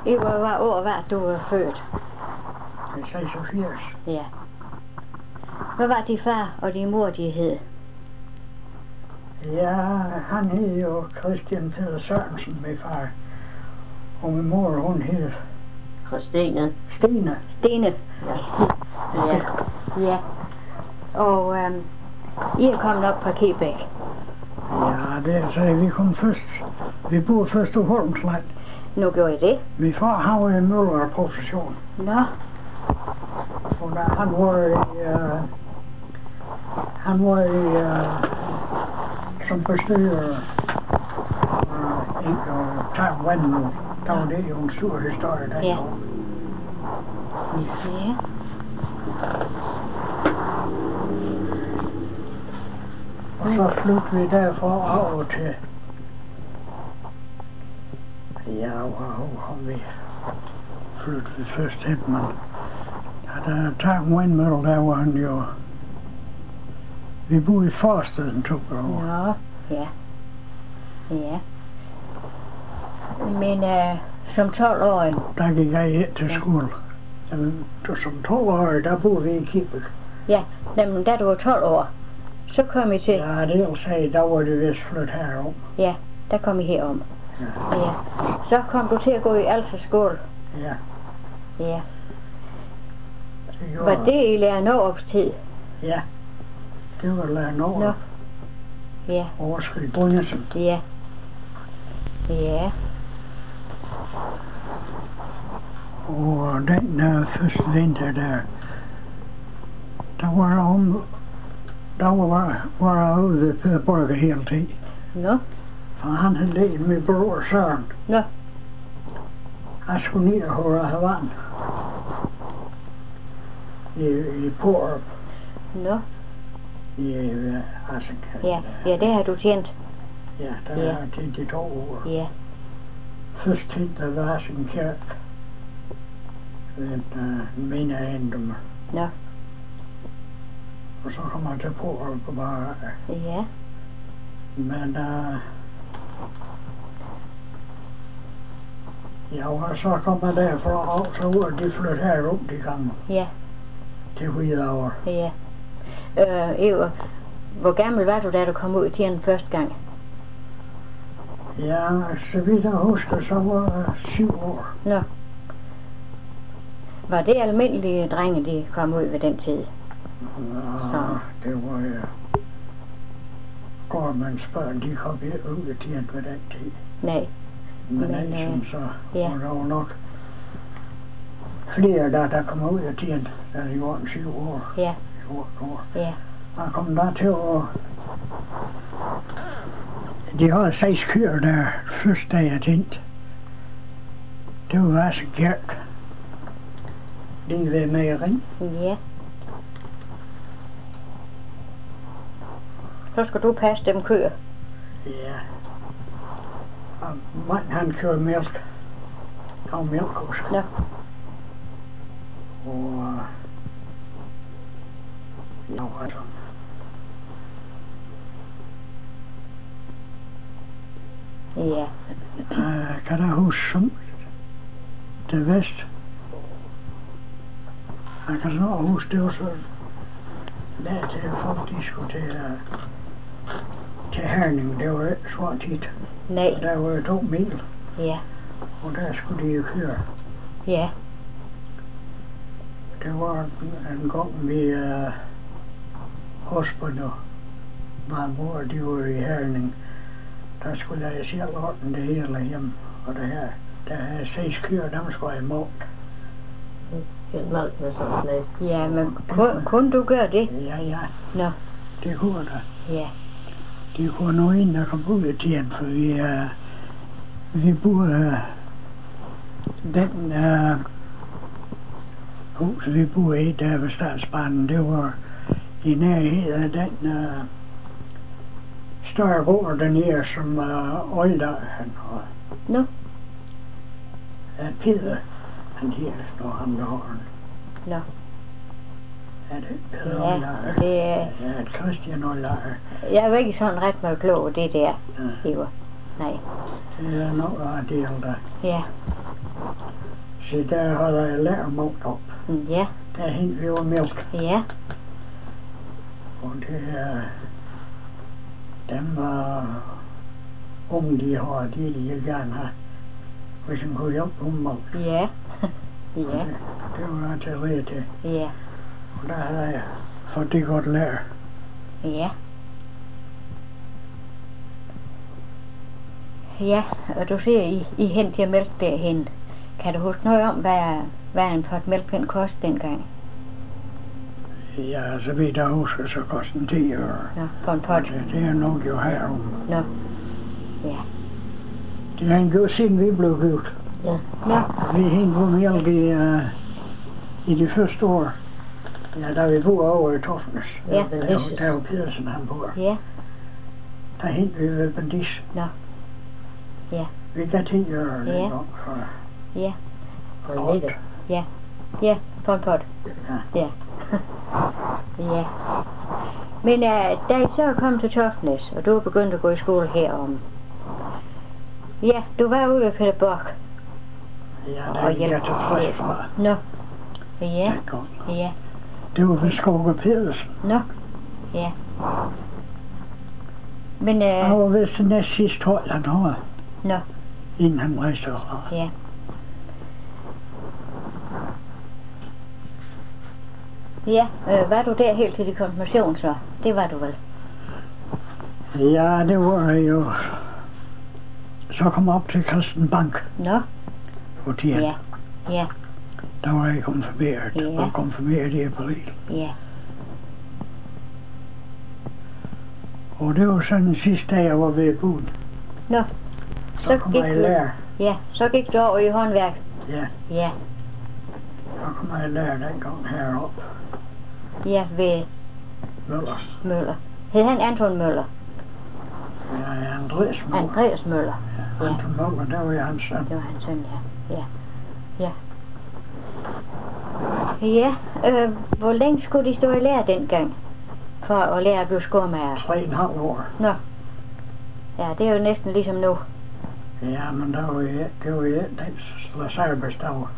Hvad år var du født? Det er 86. Ja. Hvad var din far og din mor, de hed? Ja, han hed jo Christian Peder Sørensen, min far. Og min mor, hun hed Christine. Stine. Stine. Ja. Ja. Og I er kommet op fra Kibæk. Ja, det er så, vi kom først. Vi boede først på Holmsland. Nu gjorde I det? Min far, han var i møller af profession. Nå. Og da han var i, som bestyrer og Tarm Vandel. Der var det jo en stor historie der. Ja. Ja. Og så flyttede vi derfra over til, ja, hvor har vi flyttet først hen, men ja, der Tarm Vandel, der var han jo, vi boede i Forsted 2 år. Nå. Ja. Ja. Men som 12-årig. Der gik jeg ind til skole. Som 12-årig, der boede vi i Kibæk. Ja, men da du var 12 år, så kom I til. Ja, det vil sige, der var det vist flyttet herom. Ja, der kom I herom. Ja. Ja. Så kom du til at gå i Alfred skole. Ja. Ja. Det gjorde Var det i Lærer Nårups tid? Ja. Det var Lærer Nårup. Nå. Ja. Overskridt Bundesen. Ja. Ja. Og den første vinter der var jeg ude ved Peder Borger hele tiden. Nå. For han havde ledt min bror Søren. Nå. Jeg skulle ned og have vand. I Porup. Nå. I Asenkær. Ja. Ja, det har du tjent. Ja, der Ja. har jeg tjent i 2 år. Ja. Først tænkte jeg var Asenkær. Ved mine ejendommer. Nå. Og så kom jeg til Porup og bare. Ja. Men ja, og så kom jeg derfra, og så var de flyttet herom de gange. Ja. Til Hvidovre. Ja. Eva, hvor gammel var du, da du kom ud i tiden første gang? Ja, så vidt jeg husker, så var jeg 7 år. Nå. Var det almindelige drenge, de kom ud ved den tid? Ja, det var ja. Gårdmands børn, de kom ikke ud i tiden ved den tid. Nej. Men Men, ellers så ja. var der jo nok flere, der kom ud i tiden, da de var 7 år. Ja. 14 år. Ja. Man kom der til at. De havde 6 køer der første dag jeg tænkte. Det var Asenkirk. Lige ved mejeri. Ja. Så skal du passe dem køer. Ja. Og manden han kørte mælk. Han var mælkekusk. Nå. Og ja, altså. Ja. Kan jeg huske som det vest. Jeg kan så huske, det var så der til folk, de skulle til Herning. Det var ikke så tit. Nej. Der var jo 2 mil, Ja. og der skulle de jo køre. Ja. Det var en gang vi hospital, min mor, de var i Herning. Der skulle jeg selv ordne det hele hjemme, og der havde 6 køer, dem skulle jeg imod. En mand med sådan noget. Ja, men kun du gør det? Ja, Nå. det kunne der. Ja. De kunne nå ind, der kom ud i tiden, for vi boede den hus, vi boede i der ved Statsbanen, det var i nærheden af den større gård dernede, som Older han har. Nå. Peder, han her, når han har den. Nå. Er det Peder Ja, Older? det er. Ja, Christian Older. Jeg er jo ikke sådan ret meget klog, det der. Ja. Eva. Nej. Det er noget af det der. Ja. Så der har jeg lærermalt op. Ja, Der henter vi jo mælk. ja, Og det er dem unge de har, de vil gerne have, hvis man kunne hjælpe dem mælk. ja, ja, Det var jeg til at lede til. ja, Og der har jeg fået det godt lært. ja. Ja, og du siger, I henter mælk derhen. Kan du huske noget om, hvad en pot mælk den kostede dengang? Ja, så vidt jeg husker, så koster den 10 øre. Nå, for en pot. Og det er nok jo herom. Nå, ja. Det har han gjort siden vi blev gift. Ja. Nå, Vi hentede på mælk i de første år. Ja, da vi boede over i Toftnes. Ja, Der var Pedersen, han boede. ja, Der hentede vi ved Bandis. nå, ja, Vi gav 10 øre Ja. dengang for ja, Og en liter. ja, ja, for en pot. Ja. Ja. Ja. Men da I så kom til Toftnes, og du var begyndt at gå i skole herom. Ja, du var ude ved Peter Bock. Ja, Og der gik jeg hjælp. til 60 fra Nå. Ja, dengang. ja, Det var ved Skåre Pedersen. nå, ja. Men Han var vist det næst sidste hold, han havde, nå, inden han rejste fra. ja. Ja, var du der helt til din konfirmation så? Det var du vel? Ja, det var jeg jo. Så kom jeg op til Christen Bank Nå, på tiden. ja, ja, Der var jeg konfirmeret. Ja. Og konfirmeret i april. ja, Og det var sådan den sidste dag, jeg var ved at bo. nå. Så kom jeg i lære. Ja, så gik du over i håndværk. Ja, Ja, så kom jeg i lære dengang heroppe. ja, ved Møllers. Møller. Hed han Anton Møller? Ja, Andreas Møller. Andreas Møller. Ja. Ja, Anton Møller, der var jeg hans søn. det var hans søn, ja. Ja, ja. Ja, hvor længe skulle de stå i lære dengang? For at lære at blive skormager? 3,5 år. Nå. Ja, det er jo næsten ligesom nu. Ja, men der var jeg, det var jeg, den slagsarbejdsdag.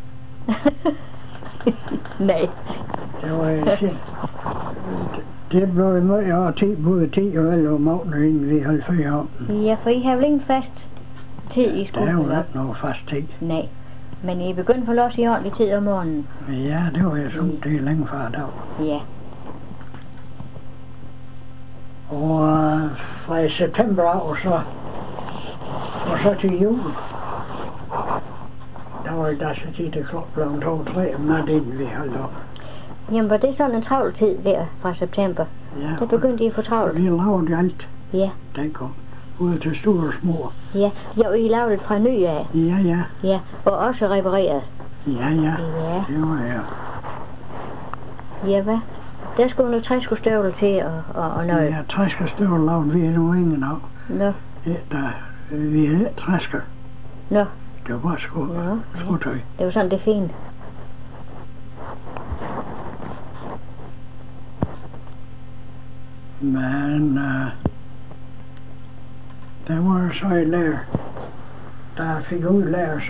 Nej. Det var jeg selv. Det blev jeg med, jeg har både 10 og 11 måneder, inden vi holdt fri om. Ja, for I har vel ingen fast tid i Der er jo skolen? ikke noget fast tid. Nej. Men I er begyndt på los i ordentlig tid om morgenen? Ja, det var jeg som det er længe fra dag. Ja. Og fra i september af, og så til jul, der var der så tit, det klokken 2-3 om natten, inden vi holdt op. Jamen, var det sådan en travl tid der fra september? Ja, Der begyndte I at få travlt? vi lavede alt Ja, dengang. Både til store og små. ja. Jo, I lavede det fra ny af. Ja, ja. Ja, og også repareret. Ja, ja. Ja. Det var jeg. Ja, hvad? Der skulle nogle træskostøvler til og noget. Ja, træskerstøvler lavede vi nu ingen af. Nå, Vi havde træsker. nå. Det var bare skotøj. Det var sådan, det er fint. Men der var så en lærer, der fik udlærer,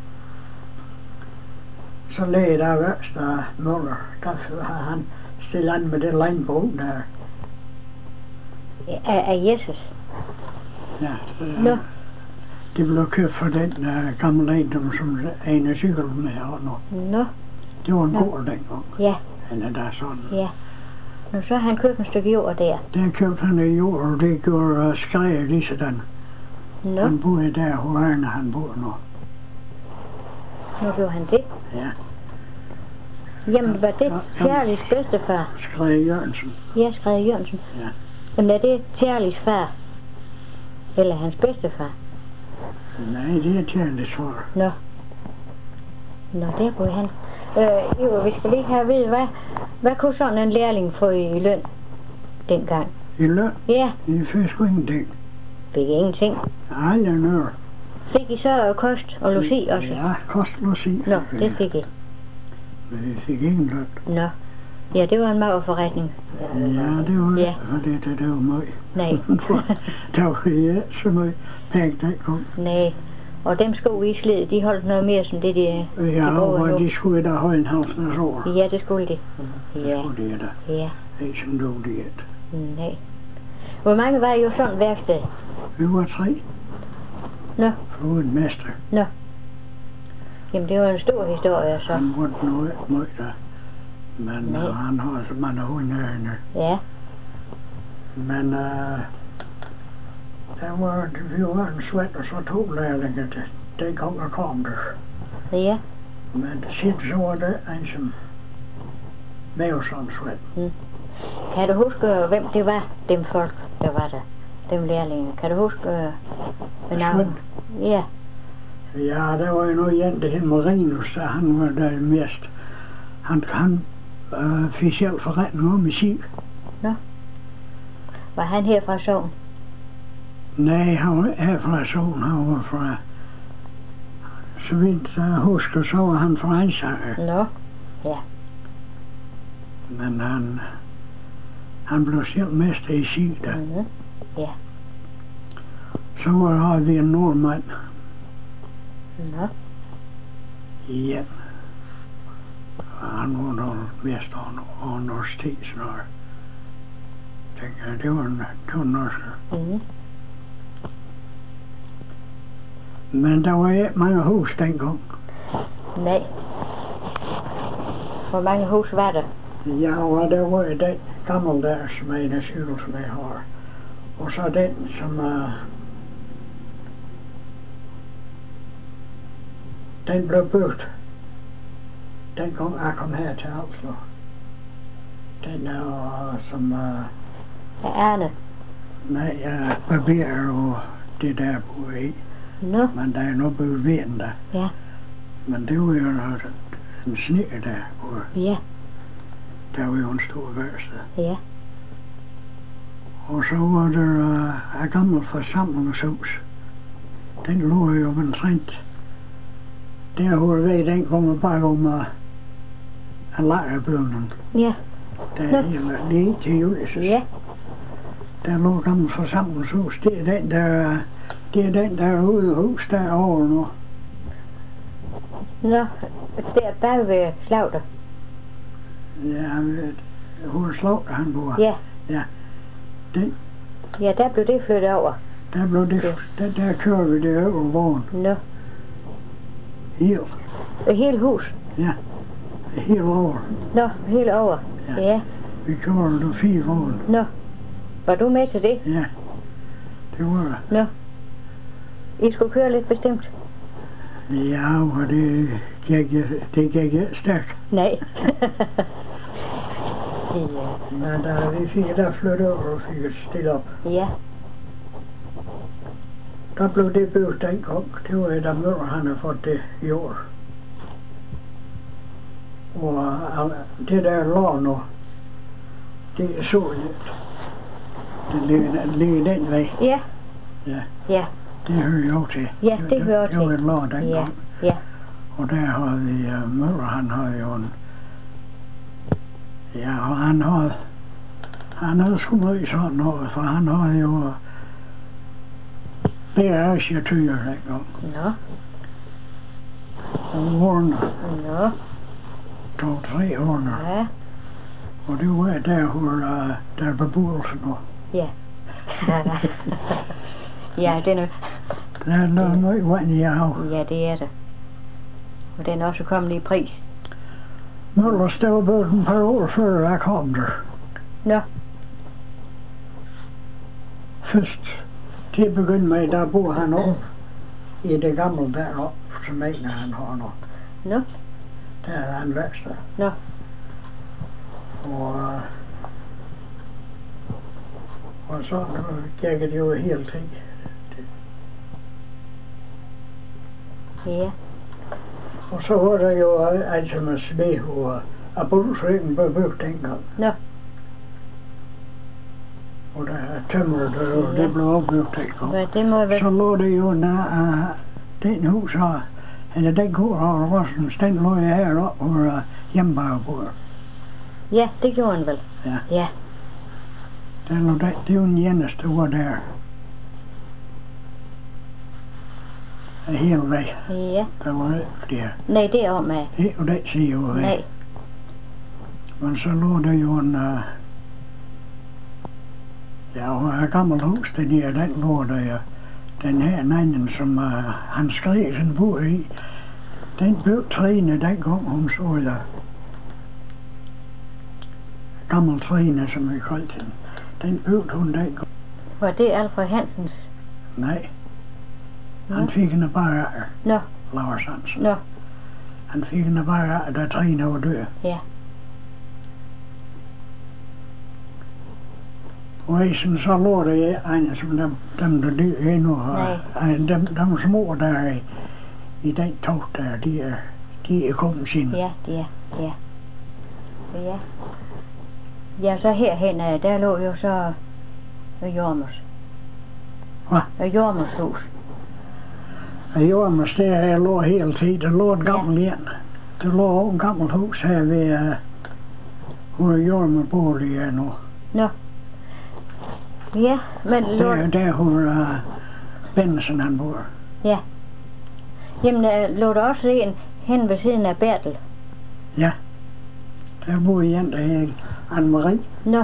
så læge der værst af Møller, der har han stillet an med det landbrug der. Af Jesus. Ja, Nå. det blev købt for den gamle ejendom, som en af cyklerne med og noget. Nå, Det var en Nå. gård dengang. ja, Han er der sådan. ja. Nå, så har han købt et stykke jord der. Der købte han i jord, og det gjorde Skræger lige sådan. Nå, Han boede der, hvor Arne han bor nu. nu gjorde han det. Ja, Jamen, var det Ja, Charlies bedstefar? Skræger Jørgensen. Ja, Skrædder Jørgensen. Ja. Jamen, er det Charlies far? Eller hans bedstefar? Nej, det er Charlies far. Nå. Nå, der boede han. Jo, vi skal lige have at vide, hvad kunne sådan en lærling få i løn dengang? I løn, Ja, I fik sgu ingenting. fik ingenting. Aldrig noget. Fik I så kost og logi også? Ja, kost og logi. Nå, det fik I. Men vi fik ingen løn. Nå. Ja, det var en mager forretning. Ja, det var Ja. det var meget. Nej. Der var ikke så meget penge, der kom. Nej. Og dem sko I slid, de holdt noget mere som det de Ja, bruger nu. og de skulle da have en halvsnes år. Ja, det skulle de. Det Ja, skulle de da. ja, Ikke sådan dog det. nej. Hvor mange var I jo sådan værksted? Vi var 3. Nå, Foruden mester. nå. Jamen det var en stor historie så. Han måtte nu ikke meget der. Men Nej. han har så mange hunderne. Ja, Men vi var en svært og så 2 lærlinge til. Dengang jeg kom der. ja. Men sidst så var det en som med sådan svært. Kan du huske, hvem det var, dem folk, der var der? Dem lærlinge. Kan du huske, hvad navnet? Ja, Ja, der var jo noget igen, det hed Marinus, så han var der mest. Han fik selv forretning om musik. var han her fra Sogn? Nej, han var ikke her fra Sogn, han var fra... Så vidt jeg husker, så var han fra Ansager. Nå, ja. Men han blev selv mester i sig der. Mhm. Ja. Så har vi en nordmand. Nå, Ja. Han var nok mest universitet snart. Tænker jeg, det var norsk. mhm. Men der var ikke mange hus dengang. Nej. Hvor mange hus var der? Ja, og der var den gammeldags med en cykel, som jeg har. Og så den, som... den blev bygget. Dengang jeg kom her til Oslo. Den er som... Ja, Arne. nej, barber og det der på i. Nå, Men der er noget bygget ved den der. ja, Men det var jo en sne der på. ja, Der var jo en stor værksted. ja. Og så var der et gammelt forsamlingshus. Den lå jo omtrent. Der hvor ved den kommer bare om en lejrbygning. Ja, Der er lige til Julius. ja, Der lå et gammelt forsamlingshus. Det er den der ude hus derovre nu. nå, der bag ved Slagter. Ja, hvor Slagter han bor. Ja, Den, ja, der blev det flyttet over. der blev det, der kører vi det over vogn. Nå, Helt. et helt hus. Helt over. Nå, helt over. Ja. Ja, Vi kører det 4 vogn. nå. Var du med til det? Ja, det var det. Nå. I skulle køre lidt bestemt? Ja, og det gik ikke stærkt. Nej. Men da vi fik der flyttet over og fik et stille op, Ja, der blev det bygget dengang. Det var da Møller, han havde fået det i år. Og det der lå nu, det er så lidt. Det ligger den vej. ja, Ja, ja, det hører jo til. ja, det hører Det var et til. lå dengang. Ja, ja, Og der har vi Møller, han har jo en... Ja, og han havde sgu meget sådan noget, for han har jo bæreassiatyrer dengang. nå, Og horner, nå, 2-3 horner. ja, Og det var der, hvor der er beboelse nu. ja. Ja, den er, Der er noget vand i hav. ja, det er det. Og den er også kommet i pris. Møller stod på et par år før jeg kom der. Nå, Først til at begynde med, der bor han op i det gamle deroppe, som mener han har nu. nå, Der er han værksted. nå, Og så gik det jo hele tiden. ja, Og så var der jo altså med smed, og brugsringen blev bygget dengang. nå, Og der tømmer det blev opbygget dengang. ja, det må vel, Så lå det jo den hus her, eller den gård her, Rossens, den lå jeg heroppe, hvor hjemmebag bor. ja, det gjorde han vel. Ja. Ja, Den lå det var den eneste, der var der. Hele vej. Ja. Der var ikke flere. Nej, det er om med. Ikke på den side af vejen. Nej. Men så lå der jo en... et gammelt hus, den lå der jo. Den her anden, som han skrev sin bor i, den blev Trine dengang hun så der. Gammel Trine, som vi kaldte hende. Den blev hun dengang. Var det Alfred Hansens? Nej. Han fik hende bare af. Nå. Lars Hansen. Nå. Han fik hende bare af, da Trine var død. Ja. Og isen så lå der en som dem der døde endnu har. Dem små der i den togt der, de er kommet sin. Ja, de er. Ja. Ja. Ja, så herhen, der lå jo så Jormers. Hvad? Jormers hus. Jormers, der lå hele tiden. Der lå en gammel en. Der lå en gammel hus her ved, hvor Jormer bor lige nu. Nå. Ja, men lå... Der hvor Benson han bor. Ja. Jamen, lå der også en hen ved siden af Bertel? Ja. Der bor en, der hedder Anne-Marie. Nå.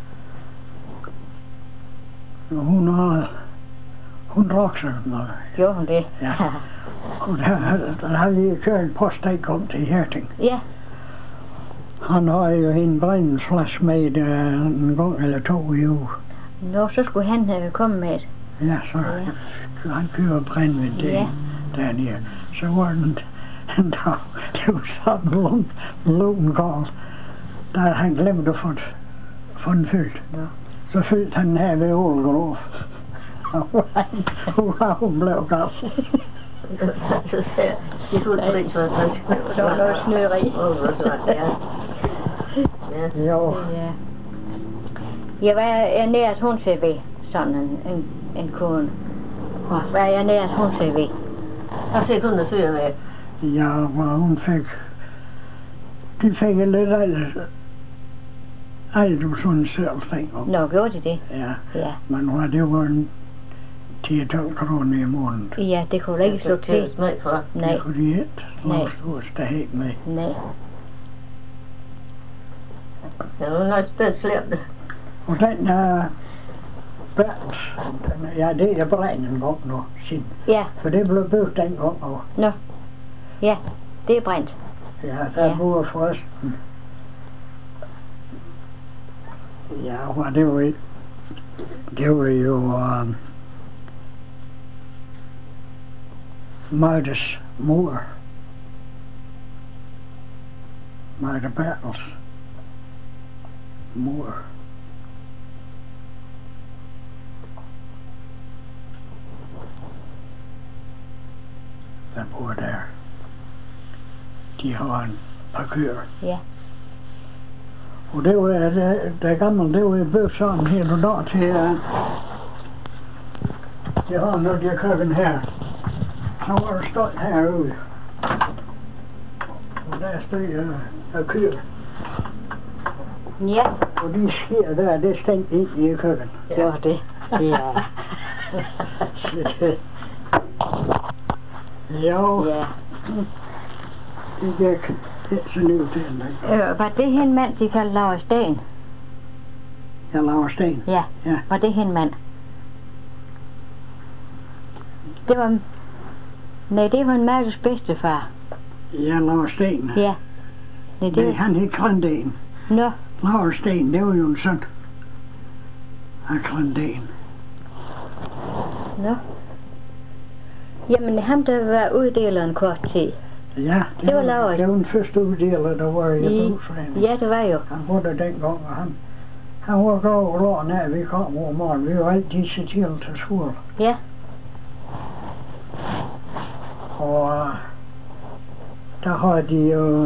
Og hun drak sig noget. Gjorde hun det? Ja. Og der havde vi kørt en post, der kom til Herting. Ja. Han har jo en brændingsflaske med en gang eller to i uge. Nå, så skulle han komme med det. Ja, så han kører brændvind dernede. Så var den en dag, det var sådan en lungen gård, der han glemte at få den fyldt. Nå. Så fyldte han her ved Ålgrov. Og hun blev gal. Så ser de fuldt pris for at Så var noget snøri. Ja. Jo. Ja. Jeg var nært hun til ved sådan en kone. Hvad jeg nært hun til ved? Jeg fik hun at fyre med. Ja, hvor hun fik... De fik lidt alt du sådan selv fik. Nå, gjorde de det? Ja. Ja. Men det var en 10-12 kroner i måneden. Ja, det kunne du ikke slå til. Nej. Det kunne de ikke. Nej. Lås der helt med. Nej. Ja, hun har spændt slemt. Og den ja, det er brændt en gang nu, siden. Ja. For det blev bygget den gang også. Nå. Ja, det er brændt. Ja, der bor forresten. Ja, og det var jo Magdes mor. Magde Bertels mor. Der bor der. De har en par køer. Ja. Og det var det gamle, det var jo bygget sådan her og der til det har når de har køkken her. Så var der stået herude. Og der stod køer. Ja. Og de sker der, det stængte ind i køkken. Gjorde det. Ja. Jo. Ja. Det gik sådan ud til den. Var det hen mand, de kaldte Laura Sten? Jeg laver sten. Ja. Ja. Var det hen mand? Det var... Nej, det var en Magdes bedstefar. Jeg laver sten. Ja. Nej, Det han hed Krandén. Nå. Laver sten, det var jo en søn af Krandén. Nå. Jamen, ham der var uddeler en kort tid. Ja, Det var Laura. Det var den første uddeler, der var i brugsforeningen. Ja, det var jo. Han var der dengang, og han var godt over låren af, vi kom over morgen. Vi var altid så til skole. Ja. Og der har de jo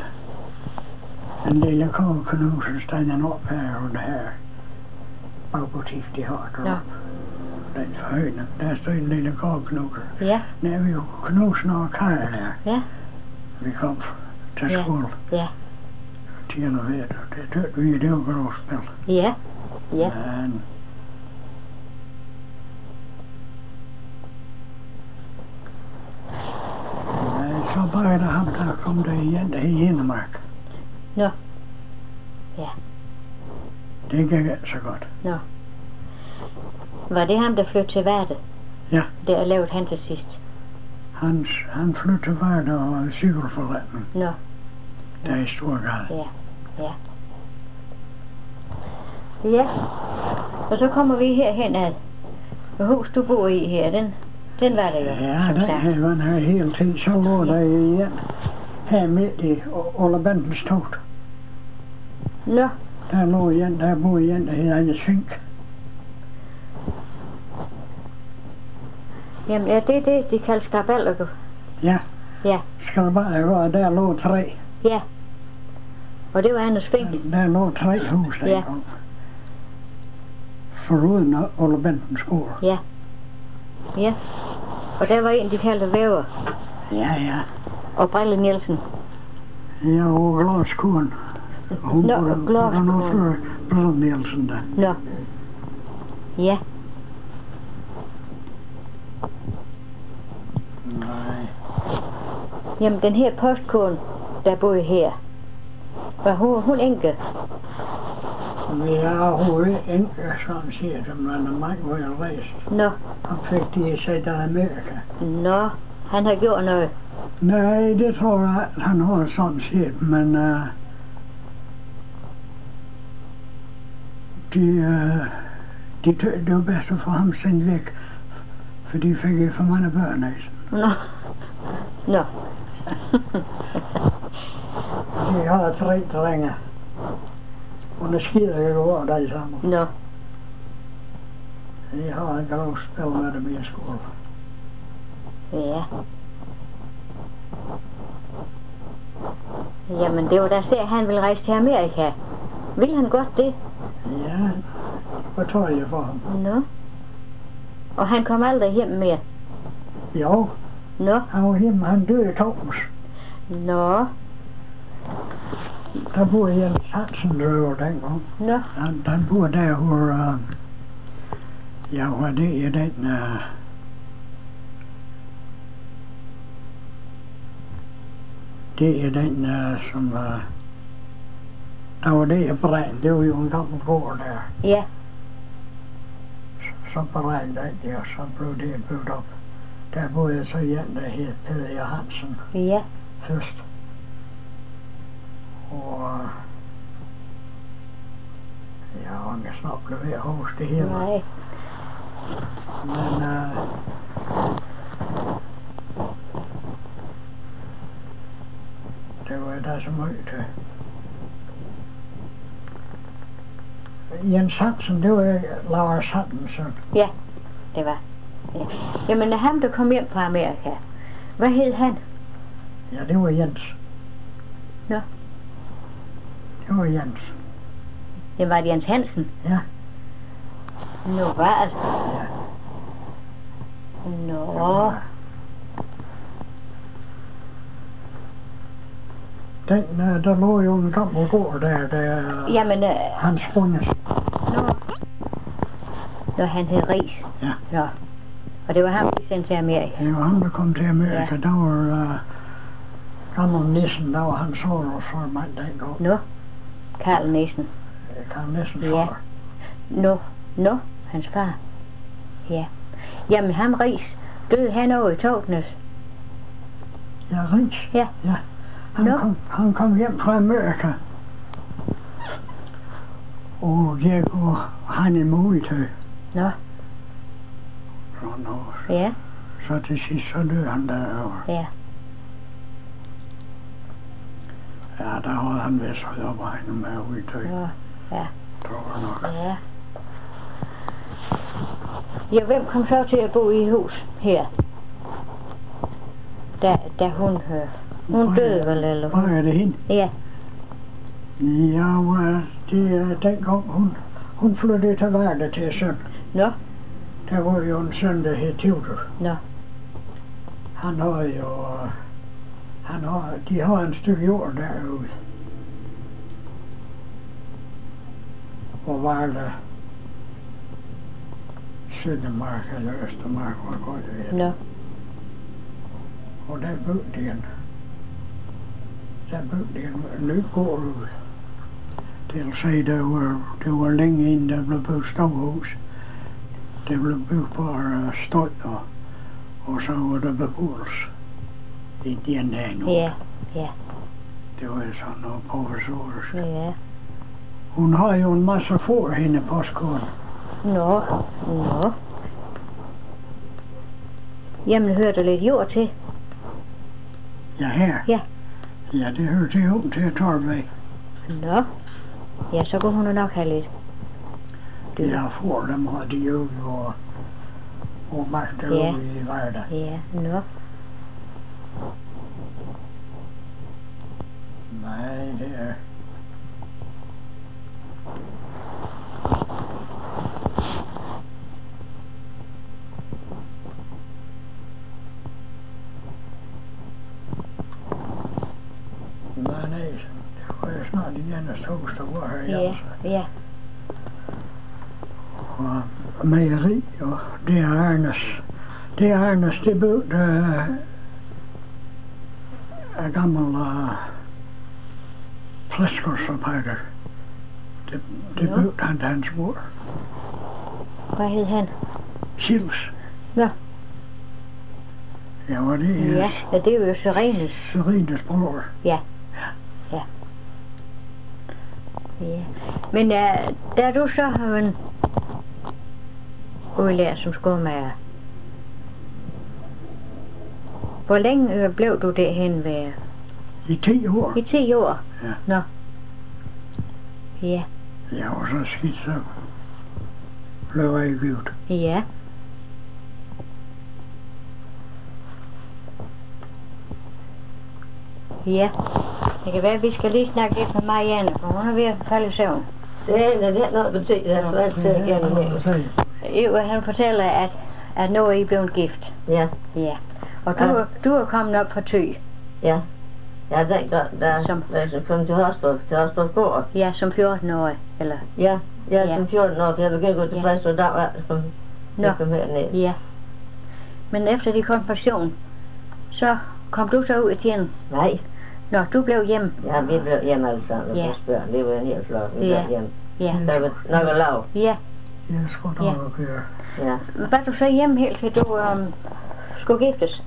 en del af kogeknusen standen op her og det her bagbutik, de har deroppe. Ja. Den forhøjning, der stod en lille kogeknuser. Ja. Der vi jo knusen og kajer der. Ja. Vi kom til Ja. skole. Ja. Til at ved, det døde vi, det var godt spil. Ja. Ja. Men er der ham, der kom der igen, der i Enemark. Nå. Ja. Det gik ikke så godt. Nå. Var det ham, der flyttede til Varde? Ja. Det er lavet han til sidst. Han flyttede til Varde og cykelforretning. Nå. Der i Storgade. Ja. Ja. Ja. Og så kommer vi herhen ad. Og hus du bor i her, den var der jo. Ja, den var her hele tiden. Så lå der igen. Her midt i Olle Bentens togt. Nå. Der lå igen, der boede igen, der hedder Anja Svink. Jamen, er det det, de kalder skraballer, du? Ja. Ja. Skal bare gå, der lå 3. Ja. Og det var Anders Fink. Der lå 3 hus Ja. dengang. Foruden Olle Bentens skole. Ja. Ja. Og der var en, de kaldte Væver. Ja, ja. Og Brille Nielsen. Ja, og Glaskuren. Hun Nå, var Glaskuren. noget før Brille Nielsen der. Nå. Ja. Nej. Jamen, den her postkone, der boede her, var hun enke? Ja, hun er ikke sådan siger det, men mange var jeg læst. Nå. Han fik de sig til Amerika. Nå. Han har gjort noget. Nej, det tror jeg, at han har sådan set, men de tøjde det var bedst at få ham sendt væk, for de fik ikke for mange børn af sig. Nå. Nå. De har 3 drenge. Og det skider jo over der sammen. Nå. De har en god spil med dem i skole. Ja. Jamen, det var da ser, han ville rejse til Amerika. Vil han godt det? Ja, hvad tror jeg for ham? Nå. Og han kom aldrig hjem mere? Jo, Nå. han var hjemme, han døde i Thomas. Nå. Der boede Jens Hansen drøver dengang. Nå. Han boede der, hvor ja, hvor det er den det er den som der var det jeg brændte. Det var jo en gammel gård der. Ja. Så brændte den der, så blev det bygget op. Der boede så en, der hed Peder Johansen Ja. først. Og ja, han kan snart blive ved at huske det hele. Nej. Men det var der så meget til. Jens Hansen, det var Lars Hansen. Ja, det var. Ja. Jamen, ham der kom hjem fra Amerika, hvad hed han? Ja, det var Jens. Nå. Det var Jens. Det var Jens Hansen. Ja. Nå, hvad? Ja. Nå. Den, der lå jo en gammel gård der Jamen, Hans Bundes. Nå. Nå, han hed Ries. Ja. Nå. Og det var ham, der sendte til Amerika. Det var ham, der kom til Amerika. Ja. Der var gammel Nissen, der var hans soloformand dengang. Nå. Karl Nissen. Karl Nissens Ja. far. Nå, hans far. Ja. Jamen, ham Ries, døde han over i Tognes. Ja, Ries. Ja. Ja. Han kom hjem fra Amerika. Og jeg og han er muligt til. Nå. Ja. Så til sidst så døde han derovre. Ja. Ja, der havde han vist holdt arbejde med ude til. Nå. Ja. Tror jeg nok. Ja. Ja, hvem kom så til at bo i hus her? Da hun døde vel, eller? Hvor er det hende? Ja. Ja, det er dengang hun flyttede til Varde til søn. Nå. Der var jo en søn, der hed Theodor. Nå. De har en stykke jord derude. Hvor Varde Søndermark eller Østermark, hvor godt det hedder. Nå. Og der boede de en. der byggede en ny gård ud. Det vil sige, det var længe inden der blev bygget storhus. Det blev bygget bare støj, og så var der beboelse i den her nu. Ja, ja, Det var sådan noget provisorisk. ja. Hun har jo en masse får hende på skolen. Nå, nå. Jamen, hører der lidt jord til? Ja, her? Ja. Ja, det hører til om til Torvig. Nå. Ja, så kunne hun nok have lidt. Ja, får dem har de jo og magt Ja. derude i verden. Ja, nå. Nej, det er... Nej, det var jo snart de eneste hus, der var her i Ja, Alse. ja. Og mejeri, og det er Ernest, det blev af gammel flæskersophakker. Det Nå. blev han til hans mor. Hvad hed han? Sils. Nå. Ja, og det er Ja, ja, det er jo Serenes. Serines bror. Ja. Ja. Ja. Men da du så har en udlært som skolemager, hvor længe blev du derhen ved? I 10 år. I 10 år? Ja. Nå. Ja. Ja, og så skidt så blev jeg givet. Ja. Ja. Det kan være, at vi skal lige snakke lidt med Marianne, for hun er ved at falde i søvn. Det er noget betyder, det er svært til at gennem det. Jo, han fortæller, at nu er I blevet gift. Ja, Ja. Og Ja. du er kommet op fra Thy. ja. Jeg tænkte, Som- da jeg kom til Hørstorp gård. Ja, som 14-årig, eller? Ja, jeg Ja. er som 14 år, for jeg begyndte at gå til Ja. præst, og der var jeg kom herned. Ja. Men efter din konfirmation, så kom du så ud i tiden. Nej, Nå, du blev hjem. ja, vi blev hjemme alle sammen, Ja. og spørger, det var en helt flot, vi Ja. blev hjemme. Ja. Der var nok at lave, Ja. Jeg skulle da Ja. køre. ja. Var du så hjemme helt til du skulle giftes?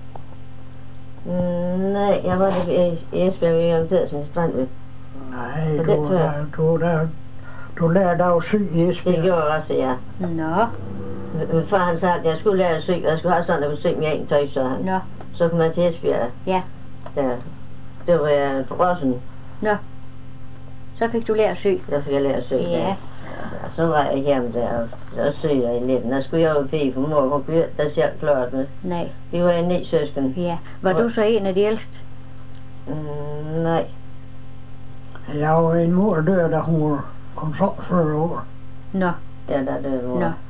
Nej, jeg var i Esbjerg, vi var til sin strandved. Nej, Så det tror jeg. du lærte af syg i Det Esbjerg. gjorde jeg også, ja. Nå, Min far han sagde, at jeg skulle lære at sy, og jeg skulle have sådan, at jeg kunne sy med en tøj, så han. nå, Så kom jeg til Esbjerg. ja. Ja. Det var jeg på Rossen, Nå. Så fik du lært at sy. der fik jeg lære at sy. Ja. Ja, så var jeg hjemme der, og så syede jeg lidt. Der skulle jeg jo pige for mor, hun kunne der selv klart med. Nej. Vi var 9 søsken. Ja. Var du så en af de ældste? Nej. Jeg var en mor dør, da hun var kun 40 år. Nå, Ja, der døde mor. nå.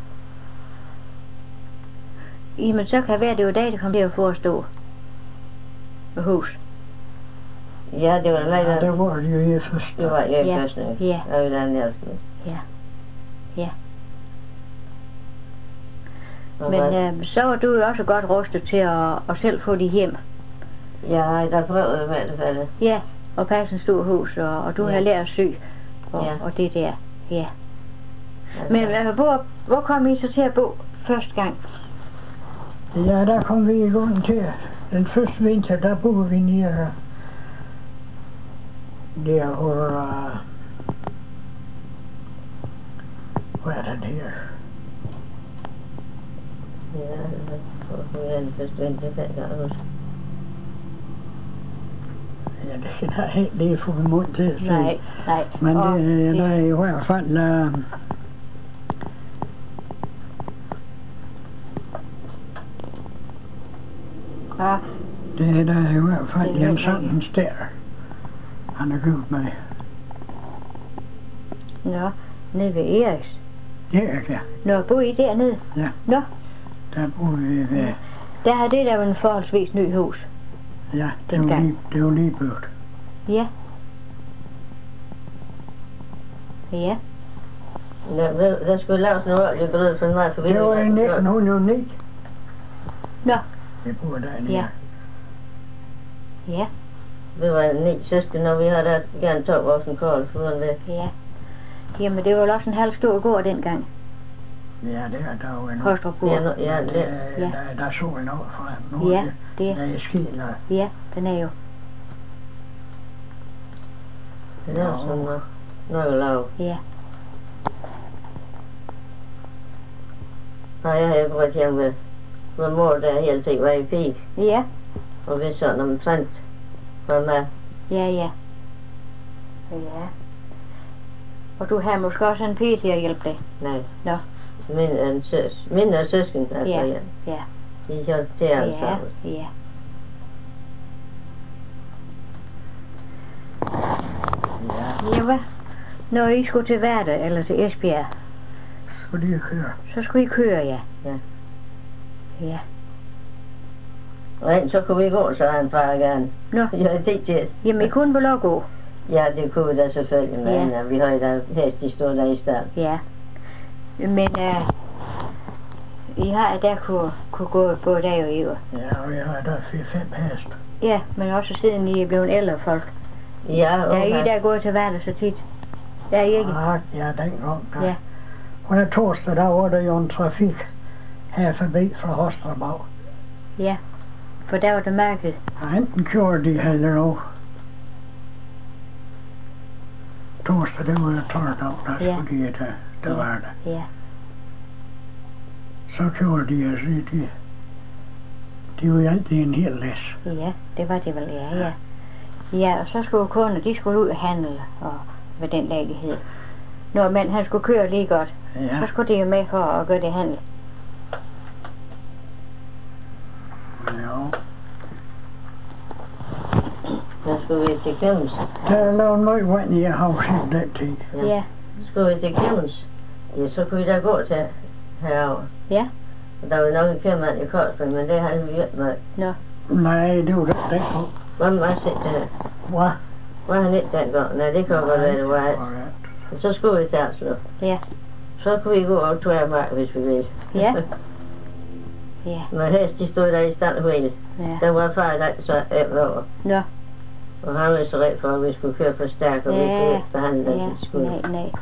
Jamen, så kan det være, det var dag, det kom til at forestå. Med hus. Ja, det var mig, Ja, der. det var det jo i første. Det var jeg Ja, først nu. ja. Jeg var den ældste. Ja. Ja. Og Men hvad- så var du jo også godt rustet til at selv få dit hjem. Ja, der prøvede med det fælde. Ja, og passe en stor hus, og du Ja. har lært at sy, og, Ja. og det der. Ja. Men hvor kom I så til at bo første gang? Ja, der kom vi i grund til. Den første vinter, der boede vi nede der hvor hvad er den her? Ja, det var den første vinter, det kan jeg huske. Ja, det er der helt lige for mund til at sige. Nej, nej. Men Og det er i hvert fald Ja, det er der i hvert fald Det er Jens helt Sandens der. Han er gift med nå, nede ved Eriks. Erik, ja. Nå, bor I dernede? Ja. Nå, Der boede vi ved. der har det der jo en forholdsvis ny hus. Ja, det var lige bygget. Ja. Ja. Ja, der skulle laves noget, jeg brød for mig, for vi Det var i 1909. Nå, Vi boede dernede. ja. Ja. Vi var 9 søskende, og vi havde gerne 2 voksne kål foran det. Ja. Jamen, det var vel også en halv stor gård dengang. Ja, det er der jo endnu. Hostrup gård. Ja, det. Der så en over fra nu. Ja, det. Der er skiler. Ja, den er jo. Det er sådan noget lav. Ja. Nej, jeg har gået hjem med mor, der hele tiden var i pige. Ja. Og vi sådan omtrent var med. Ja, ja. Ja. Og du har måske også en pige til at hjælpe dig? Nej. Nå. Mine søsken, altså, Ja. ja. Ja. De hjalp til alle Ja. sammen. Ja. Ja, Ja, hvad? Når I skulle til Værde eller til Esbjerg, skulle de køre. så skulle I køre, ja. Ja. Ja. Og enten så kunne vi gå, så han far gerne. Nå. Jeg havde tid til. Jamen, I kunne vel også gå? Ja, det kunne vi da selvfølgelig, men Ja. vi havde da hest, de stod der i stand. Ja. Men I har der kunne gå både dag og Iver. Ja, og jeg har der 4-5 hest. Ja, men også siden I er blevet ældre folk. Ja, Er I der gået til Værde så tit? Der er I ikke? Ja, dengang. Ja. Under torsdag, der var der jo en trafik her forbi fra Hostrup af. Ja. For der var det mærkeligt. Og enten kørte de heller også. Torsdag, det var jo tørdag, der Ja. skulle de der var det. Ja. Så kørte de, altså, de var jo altid en hel læs. Ja, det var det vel, ja, ja. Ja, og så skulle kunder, de skulle ud og handle og ved den lejlighed. Når mand han skulle køre lige godt, Ja, så skulle de jo med for at gøre det handel. ja. Så skulle vi til Klemens. Der lå noget vand i huset den tid. Ja. Ja. Skulle vi til Klemens. Ja, så kunne vi da gå til herovre. Ja. Og der var nok en købmand i Korsberg, men det havde vi ikke med. Nå. Nej, det var den gang. Hvad var det der? Hvad? Var han ikke dengang? Nej, det kan godt være, det var. det. Så skulle vi til Aslo. Ja. Så kunne vi gå og tvære mark, hvis vi ville. Ja. Ja. Men hest, de stod der i stand hele. Ja. Der var far der så over. Nå. Og han var så red for, at vi skulle køre for stærkt, og vi kunne ikke behandle den, Ja. vi skulle. Nej.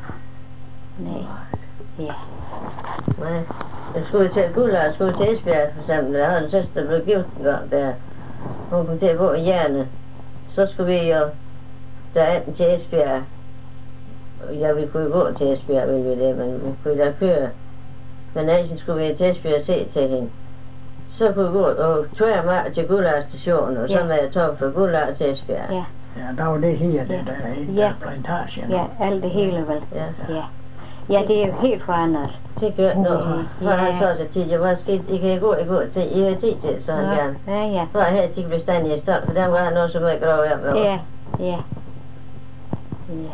Ja. Nej. Jeg skulle til Gullar, jeg skulle til Esbjerg for eksempel. Jeg havde en søster, der blev gift en gang der. Hun kom til at gå i Hjerne. Så skulle vi jo derinde til Esbjerg. Ja, vi kunne gå til Esbjerg, ville vi det, men vi kunne da køre. Men ellers skulle vi til Esbjerg og se til hende. Så kunne vi gå og tvære mig til Gullar station, og så Ja. med jeg tog fra Gullar til Esbjerg. Ja. Ja, der var det her, det der, Ja. der plantagen. Ja, alt det hele vel. Ja. Ja. Ja, det er jo helt forandret. Det gør ikke noget. For han Ja. så til tid, jeg var skidt, I kan gå til, I har tid til, så han Nå. gerne. Ja, ja. For her til at blive stande i stand, for der var han også med grov hjem. Ja. Ja. Ja.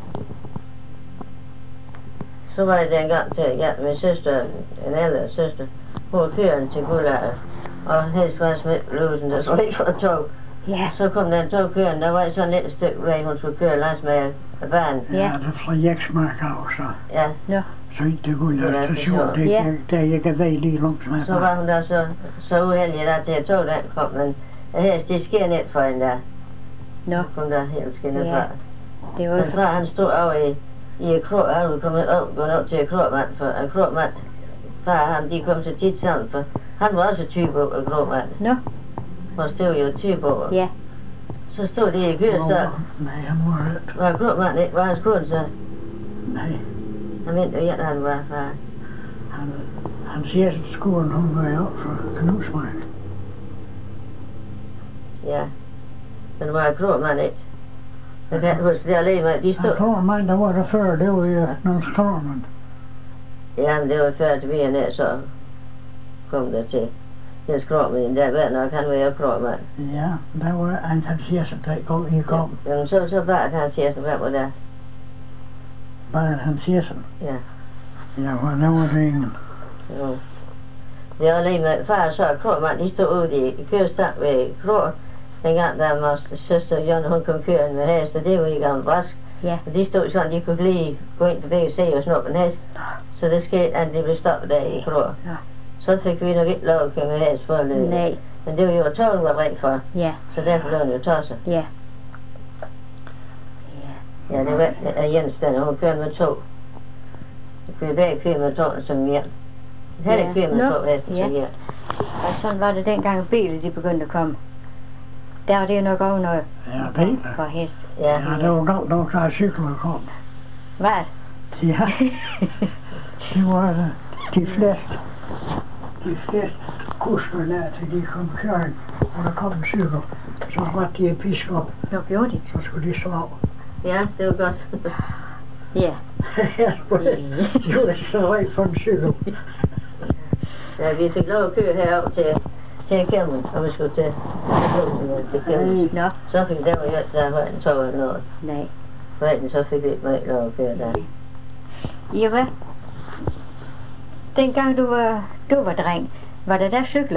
Så var det en gang til, ja, min søster, en ældre søster, hun var køren til Gullar, og helst var smidt lusen, der så ikke for tog. Ja. Så kom den tog køren, der var sådan et stykke vej, hun skulle køre langs med banen. Ja, Ja. det er fra Jæksmark af, så. Ja, Nå. Så ikke det kunne Ja, lade det station, forstår det jeg. der jeg kan vej lige langt med. så var hun der så uheldig der til at tog den kom, men helst det sker ned for hende der. Nå. Hun der helt skinnet Ja. fra. Det var Men fra han stod over i krog, han var kommet op, gået op til en krogmand, for en krogmand, far han, de kom så tit sammen, for han var også type af krogmand, Nå. og stod jo type over. Ja. Så stod de i kø, så Nej, han var ikke. var krogmand ikke, var hans kone, så Nej, han mente jo, at han var far. han siger, at skolen, hun var op for Knusmark. Ja, men var krogmand ikke. Jeg kan ikke huske det alene, men de Jeg stod, tror, mig, der var der før, det var jo Niels Kormen. ja, men det var før til vi er ned, så kom der til. Niels Krogmand, der var nok, han var jo krogmand. Ja, der var en, han siger, at der kom, I kom. Jamen så bare kan han sige, at han var der. Bare han siger sådan. Ja. Ja, der var det ingen. Jo. Det var lige med far så krogmand, de stod ude i kørestand ved krog. Dengang der var søster Jonna, hun kom kørende med hest, og det var i gammel brask. Ja. Og de stod sådan, de kunne lige gå ind forbi og se og snuppe en hest. Så det skete, at de blev stoppet der i krog. Ja. Så fik vi nok ikke lov at køre med hest for at løbe. Nej. Men det var jo toget var rent for, Ja. så derfor blev det jo tosset. Ja. Ja, det var Jens den, hun kørte med 2. Det kunne begge køre med 2 som Jens. Heller køre med 2 heste som Jens. Og sådan var det dengang biler de begyndte at komme. Der var det jo nok også noget Ja, biler. for hest. Ja, det var godt nok, der cykler kom. Hvad? Ja, det var de fleste. De fleste kusker der, til de kom kørende, og der kom en cykel. Så var de pisk op, Nå, gjorde de? så skulle de slå af. Ja, det var godt. Ja. Jeg skulle så ræd for en cykel. Ja, vi fik lov at køre herover til Kjelmen, og vi skulle til Kjelmen. Nå, Så fik der var jo der var en 2 eller noget. nej. Forhånden så fik vi ikke meget lov at køre der. Ja, hvad? Dengang du var dreng, var der cykler?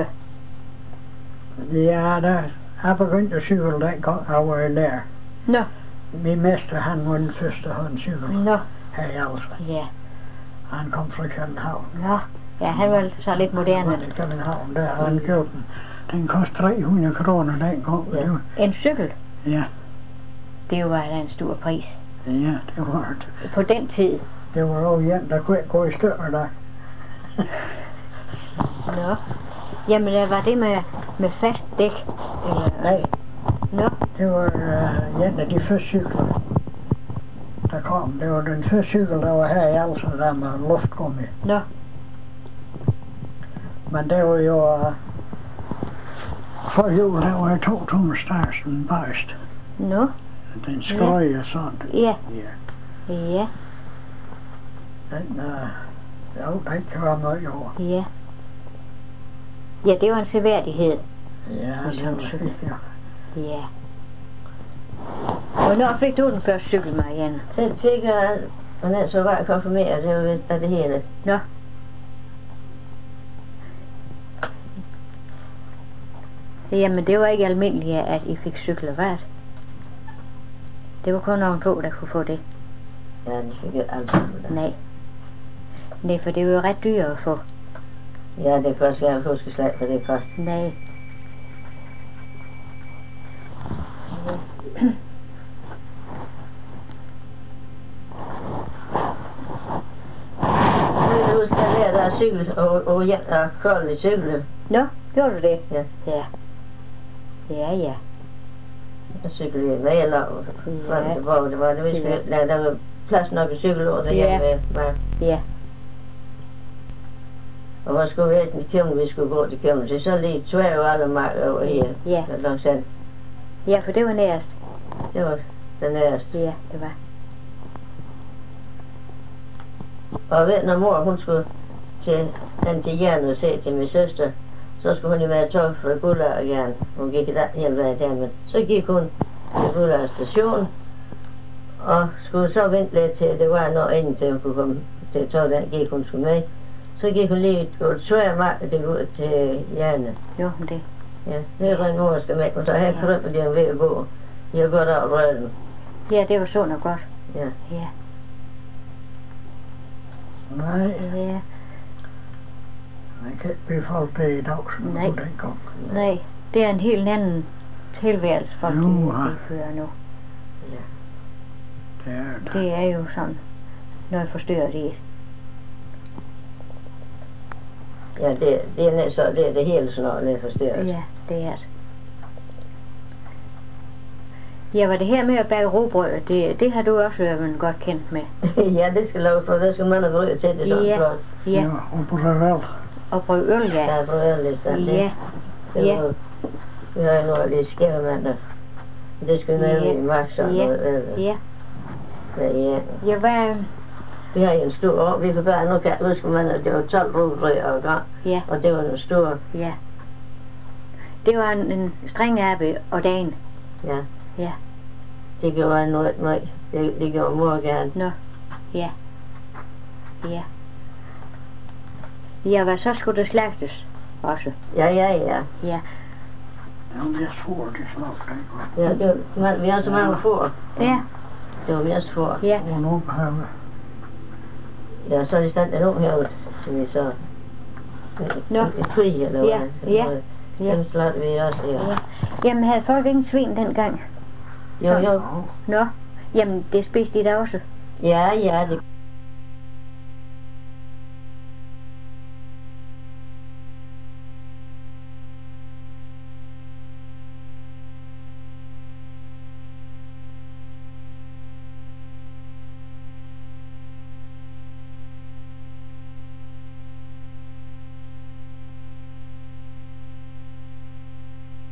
Ja, jeg begyndte at cykle dengang jeg var lærer. Nå, Min mester, han var den første håndcykel nå, her i Alsvand. ja. Han kom fra København. Nå, ja, han var så lidt moderne. Han var i København, der han købte den. Den kostede 300 kroner dengang. Ja. En cykel, Ja, det var da en stor pris. ja, det var det. På den tid. Det var jo en, der kunne ikke gå i stykker der. Nå. Jamen, var det med fast dæk? Eller? Nej, Nå, det var en af de første cykler, der kom. Det var den første cykel, der var her i Alsvand, der med luftgummi. nå, Men det var jo for jul, der var 2 tommer stærk som en bæst. nå, Den skrøg og sådan. ja, Ja. ja, Den, jo, den kan være meget over. ja. Ja, det var en seværdighed. Ja, Med det sådan var en cykel. ja. Ja. Hvornår fik du den første cykel, Marianne? Den fik jeg, og den så var jeg konfirmeret, det var vist af det hele. Nå. Jamen, det var ikke almindeligt, at I fik cykler, hvad? Det var kun nogle 2, der kunne få det. Ja, den fik jeg aldrig. Nej. Nej, for det var jo ret dyrt at få. Ja, det er første gang, jeg husker slag, hvad det koster. Nej. Jeg husker, at jeg lærte at cykle, og jeg kørte i cykle. Nå, gjorde du det? Ja. Ja. Ja, ja. Jeg cyklede med, eller frem tilbage. Det var det, vi skulle lade, der var plads nok i cykelåret derhjemme med mig. Ja. Og hvor skulle vi have til Kjelmen, vi skulle gå til Kjelmen. Så så lige tvær og alle marker over her. Ja. Langs den. Ja, for det var nærmest. Det var den nærmeste. Ja, det var. Og ved, når mor hun skulle til Jern og se til min søster, så skulle hun jo være tog fra Gullager igen. Hun gik der hele vejen der, men så gik hun til Gullager station, og skulle så vente lidt til, det var noget inden til hun kunne komme til tog, den gik hun skulle med. Så gik hun lige et svær marked til Jerne. Jo, men det. Ja, det er en mor skal med, og så her krømper de ved at gå. De har gået af røden. Ja, det var sundt og godt. Ja. Ja. Nej, Ja. man kan ikke blive folk det i dag, som Nej. man kunne dengang. Nej, det er en helt anden tilværelse, folk Jo, de fører nu. Ja. Det er det. Det er jo sådan noget forstyrret i. Ja, det er næsten så, det er det hele sådan noget, lidt forstyrret. Ja, det er det. Ja, var det her med at bage rugbrød, det har du også været godt kendt med. Ja, det skal lov for, der skal man have brød til det sådan Ja. flot. Ja, og på det vel. og brød øl, Der ja. er brød lidt sådan. Ja, ja. Vi har jo noget lidt skævmand, det skal med i maks og ja, noget. ja. Ja. Ja, hvad? Vi har jo en stor år, vi kan bare, nu kan jeg huske, man, at det var 12 rugbrød og gang, Ja, og det var en stor, ja. Det var en streng arbejde og dagen. ja. Ja. Det gjorde noget med, det gjorde mor gerne. Nå, ja. Ja. Ja, hvad så skulle det slagtes også? Ja. Ja, Ja, jeg tror, det er flot dengang. Ja, det var, vi har så mange får. ja, Det var mest får. ja. Og nu har vi Ja, så er det stand den ung her, som vi så. Nå. En krig eller Ja, hvad. ja, ja. Dem slagte vi også, ja. Ja. Jamen, havde folk ingen svin dengang? Jo. Nå, Jamen, det spiste de da også. Ja, ja, det